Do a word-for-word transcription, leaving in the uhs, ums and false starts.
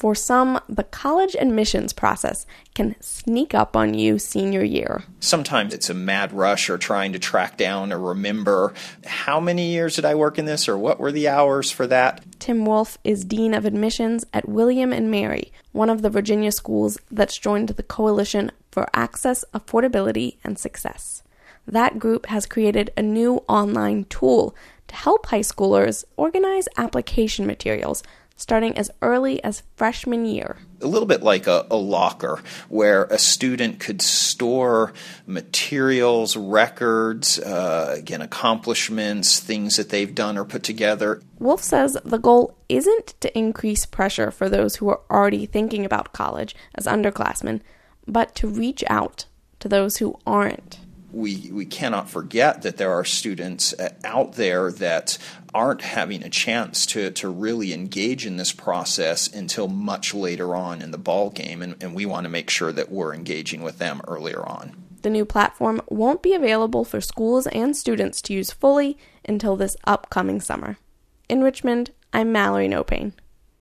For some, the college admissions process can sneak up on you senior year. Sometimes it's a mad rush or trying to track down or remember how many years did I work in this or what were the hours for that. Tim Wolf is Dean of Admissions at William and Mary, one of the Virginia schools that's joined the Coalition for Access, Affordability, and Success. That group has created a new online tool to help high schoolers organize application materials starting as early as freshman year. A little bit like a, a locker where a student could store materials, records, uh, again, accomplishments, things that they've done or put together. Wolf says the goal isn't to increase pressure for those who are already thinking about college as underclassmen, but to reach out to those who aren't. We we cannot forget that there are students out there that aren't having a chance to, to really engage in this process until much later on in the ball game, and, and we want to make sure that we're engaging with them earlier on. The new platform won't be available for schools and students to use fully until this upcoming summer. In Richmond, I'm Mallory Nopane.